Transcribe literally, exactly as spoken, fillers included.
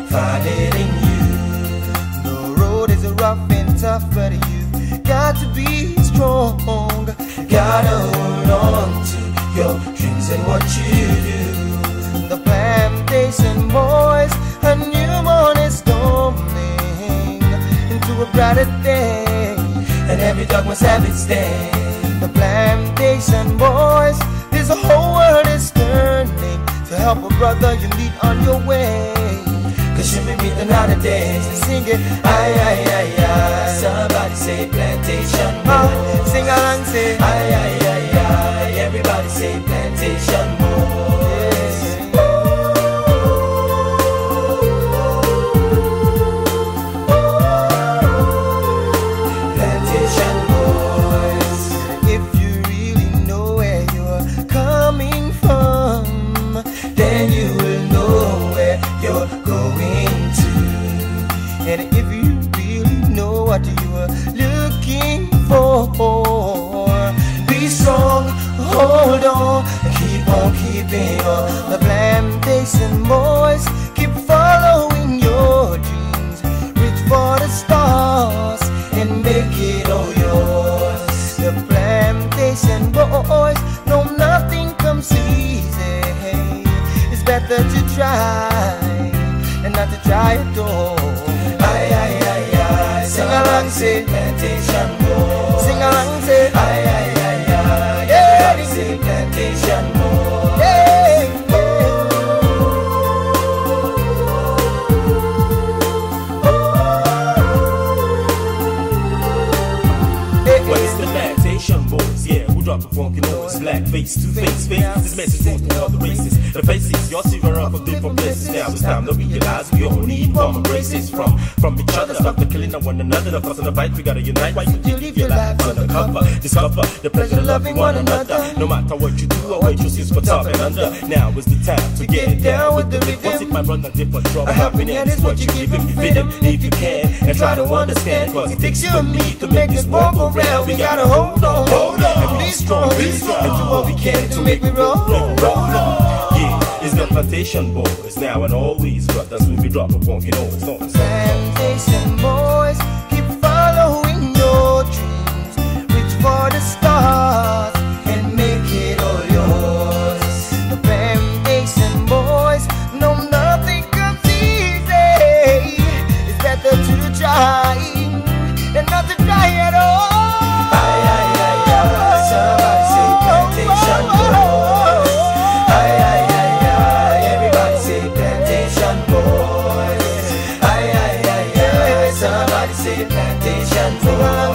find it in you. The road is rough and tough, but you got to be strong. Gotta hold on to your dreams and what you do. The plantation boys, a new morning is dawning into a brighter day, and every dog must have its day. The plantation boys, this whole world is turning to help a brother you meet on your way. Cause you may meet another day. Sing it, aye, aye, aye, aye. Somebody say plantation boys. Uh, sing along, say aye, aye, aye, aye. Everybody say plantation boys. Plantation boys. If you really know where you're coming from, then you will know where you're going to. And if you really know what you are looking for, be strong, hold on, keep on keeping on. The plantation boys, keep following your dreams. Reach for the stars and make it all yours. The plantation boys know nothing comes easy. It's better to try and not to try at all. Aye, aye, aye, aye. Sing along, say plantation boys. Sing along, say aye, aye, aye, aye. Everybody say plantation boys. Hey, hey. Well, it's the plantation boys, yeah. Who drop a funky noise, black face to face, face. This message goes to all the races. The faces, y'all see run from different places. Now it's time to realize we all need common races from from each other. Stop the killing of one another, the fuss and the fight. We gotta unite. Why you live your life undercover? Discover the pleasure of loving one another. No matter what you do or what you see for top and under. Now is the time to get down with the rhythm. Once it might run a different trouble. Happiness is what you give him. Fit him if you can and try to understand. Cause it takes you and me to make this world go round. We gotta hold on, hold on, and be strong, be strong, and do what we can to make me roll, roll, roll on. Yeah, it's the plantation boys now and always, brothers when we drop a funky noise. Plantation boys, keep following your dreams. Reach for the stars and make it all yours. The plantation boys know nothing comes easy. It's better to try than not to try at all. Aye, aye, aye, aye. Somebody say plantation boys. Aye, aye, aye, aye. Everybody say plantation boys. Aye, aye, aye, aye. Somebody say plantation boys.